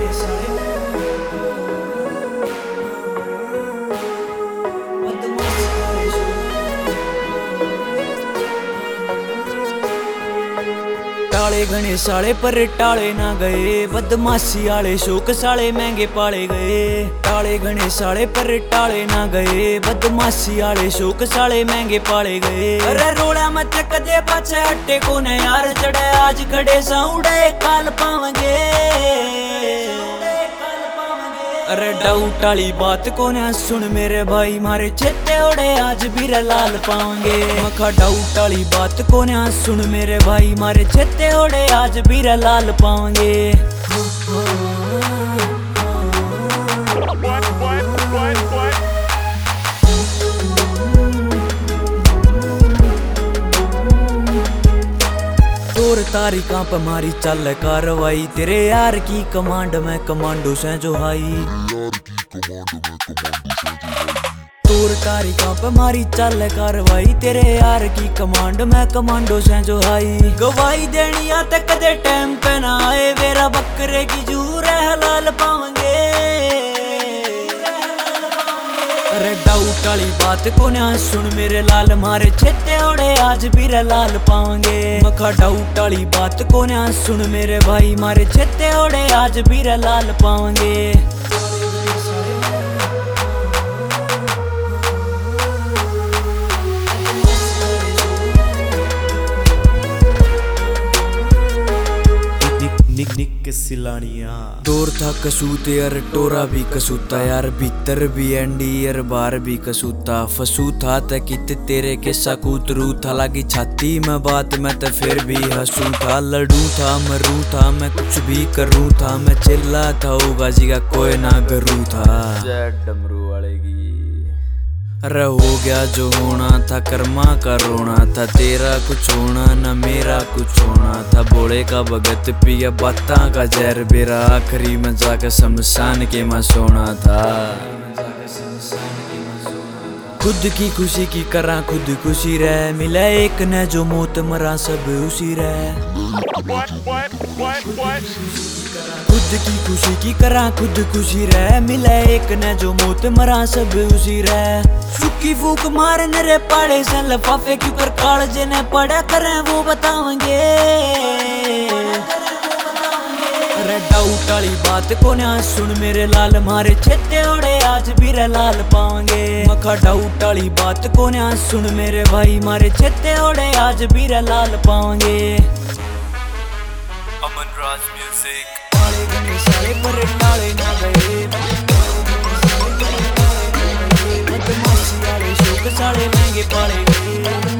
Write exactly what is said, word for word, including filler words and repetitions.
टाले घने साले पर टाले ना गए, बदमाशी आले शौक साले महंगे पाले गए। टाले घने साले पर टाले ना गए, बदमाशी आले शौक साले महंगे पाले गए। अरे रोड़ा मत कदे पाछे हटे को न यार चढ़े, आज खड़े साउड़े काल पावेंगे। अरे डाउट वाली बात को ना सुन मेरे भाई, मारे चेते ओढ़े आज भी लाल पाएंगे। मखा डाउट वाली बात को ना सुन मेरे भाई, मारे चेते ओढ़े आज भी लाल पाएंगे। तोर तारीखा पे मारी चल कार्रवाई, तेरे यार की कमांड में कमांडो से जो हाई। तोर तारीखा पे मारी चल कार्रवाई, तेरे यार की कमांड में कमांडो से जो हाई। गवाही देनी आते कदे टाइम पे ना आए, मेरा बकरे की जूर है हलाल पाएंगे। अरे डाउट वाली बात को ना सुन मेरे लाल, मारे चेते ओढ़े आज भी लाल पाएंगे। मखा डाउट वाली बात को ना सुन मेरे भाई, मारे चेते ओढ़े आज भी लाल पाएंगे। निक निक के सिलानिया दौर था कसूते यार, टोरा भी कसूता यार, भीतर भी एंडी यार, बाहर भी कसूता। फसू था तकित तेरे के सकूतरू था, लगी छाती में बात मैं तो फिर भी हंसू था। लड़ू था मरू था मैं कुछ भी करूँ था, मैं चिल्ला था होगा जी का कोई ना करूँ था। डमरू वाले की अरे हो गया जो होना था, कर्मा का रोना था, तेरा कुछ होना न मेरा कुछ होना था। बोले का भगत पिया बाता का जहर, बेरा आखिरी में जाकर शमशान के में सोना था। खुद की खुशी की करा खुद खुशी रह, मिला एक ने जो मौत मरा सब उसी रह। खुद की खुशी की करा खुद खुशी रह, मिला एक ने जो मौत मरा सब उसी रह। सुखी फूक मारने रे पाड़े से लफाफे क्यों कर कालजे ने पड़ा करें वो बतावेंगे। अरे डाउट वाली बात को ना सुन मेरे लाल, मारे चेते ओढ़े आज भी लाल पाएंगे। मखा डाउट वाली बात को ना सुन मेरे भाई, मारे चेते ओढ़े आज भी लाल पाएंगे। अमन राज म्यूजिक। टाले घने साले पर टाले ना गए, बदमाशी वाले शौक साले महंगे पाले गए।